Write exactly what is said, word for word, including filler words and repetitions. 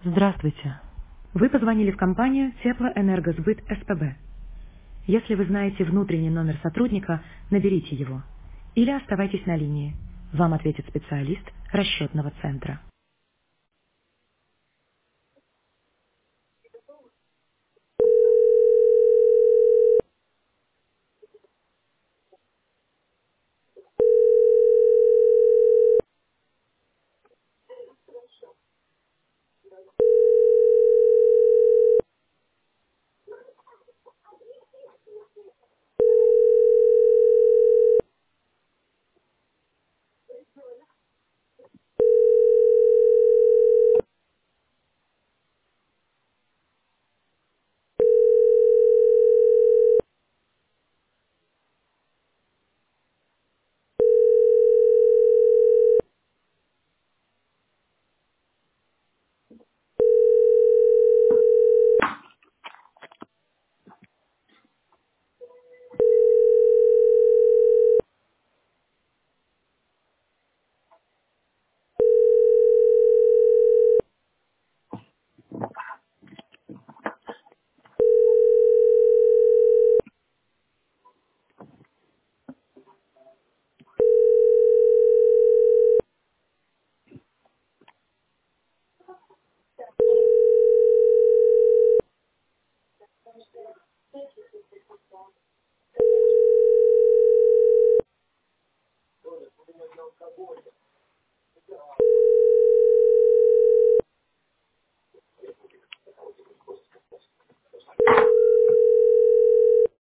Здравствуйте. Вы позвонили в компанию Теплоэнергосбыт СПБ. Если вы знаете внутренний номер сотрудника, наберите его. Или оставайтесь на линии. Вам ответит специалист расчетного центра.